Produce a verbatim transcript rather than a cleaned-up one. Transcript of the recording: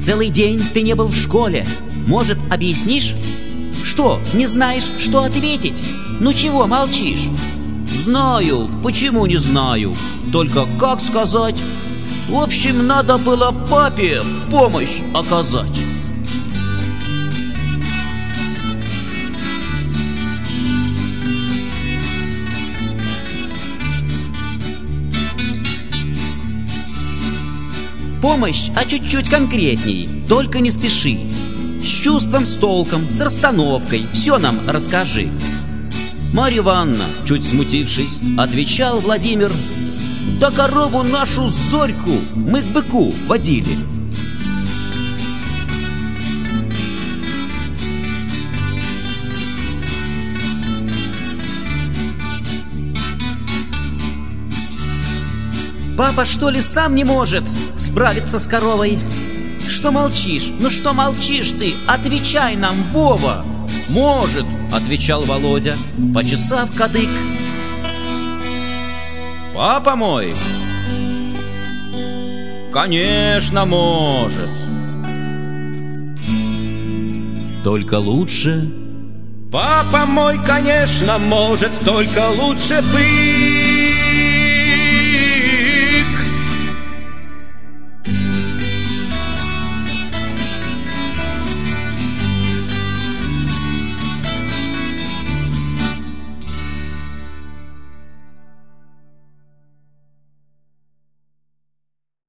Целый день ты не был в школе. Может, объяснишь? Что, не знаешь, что ответить? Ну чего молчишь? Знаю, почему не знаю. Только как сказать? В общем, надо было папе помощь оказать. Помощь, а чуть-чуть конкретней, только не спеши. С чувством, с толком, с расстановкой все нам расскажи. Марья Ивановна, чуть смутившись, отвечал Владимир: да корову нашу Зорьку мы к быку водили. Папа, что ли, сам не может справиться с коровой? Что молчишь? Ну что молчишь ты? Отвечай нам, Вова! Может, отвечал Володя, почесав кадык. Папа мой? Конечно, может. Только лучше. Папа мой, конечно, может, только лучше бы